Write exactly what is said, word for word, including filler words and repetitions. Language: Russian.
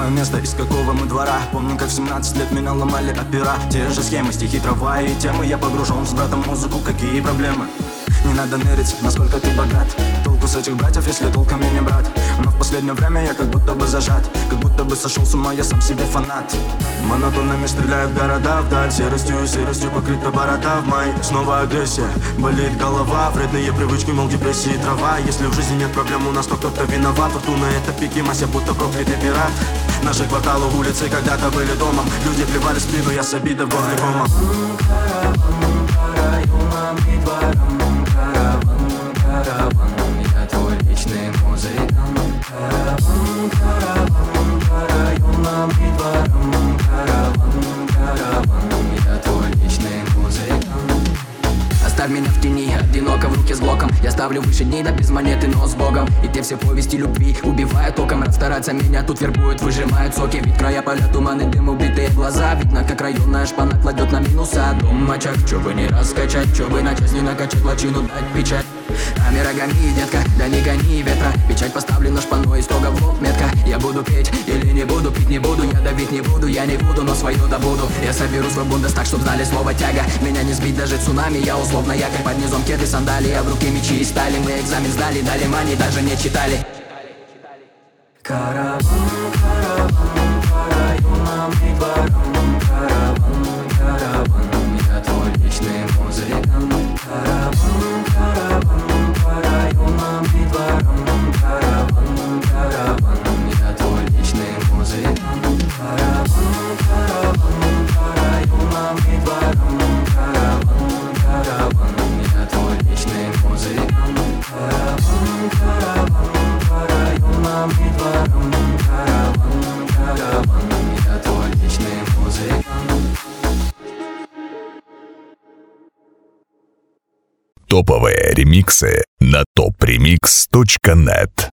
знаю место, из какого мы двора. Помню, как в семнадцать лет меня ломали опера. Те же схемы, стихи, трава и темы. Я погружен с братом в музыку, какие проблемы? Не надо мерить, насколько ты богат. Толку с этих братьев, если толком я не брат. Но в последнее время я как будто бы зажат. Как будто бы сошел с ума, я сам себе фанат. Монотонными стреляют города вдаль. Серостью и серостью покрыта борода в май. Снова агрессия, болит голова. Вредные привычки, мол, депрессии трава. Если в жизни нет проблем, у нас то кто-то виноват. Фортуна это пики, мася, будто проклятый пират. Наши кварталы, улицы когда-то были домом. Люди плевали в спину, я с обидой в горле комом. Караван по районам и дворам. Караван, караван, я твой личный музыкант. Караван, караван по районам и дворам. Караван, караван, я твой личный музыкант. Оставь меня в тени, одиноко в руке с глоком. Я ставлю выше дней, да без монеты, но с Богом. И те все повести любви убивают током. Стараться меня тут вербуют, выжимают соки. Ведь края поля, туман и дым, убитые глаза. Видно, как районная шпана кладет на минуса. Дом очаг, чё бы не раскачать, чё бы на часть не накачать, лачину дать печать. Рами рогами, детка, да не гони ветра. Печать поставлена шпаной, строго в лоб метка. Я буду петь или не буду, пить не буду. Я давить не буду, я не буду, но свое добуду. Я соберу свой бундестаг, чтоб знали слово тяга. Меня не сбить даже цунами, я условно якорь. Под низом кеды, сандали, а в руке мечи и стали. Мы экзамен сдали, дали мани, даже не читали. Караван, караван по районам и дворам. Караван, караван, я твой личный музыкант. Караван, караван по районам и дворам. Караван, караван, я твой личный музыкант. Караван, караван по районам и дворам. Караван, караван, я твой личный музыкант. Караван, караван по районам и дворам. Караван, караван, я твой личный музыкант. Топовые ремиксы на топ ремикс точка нет.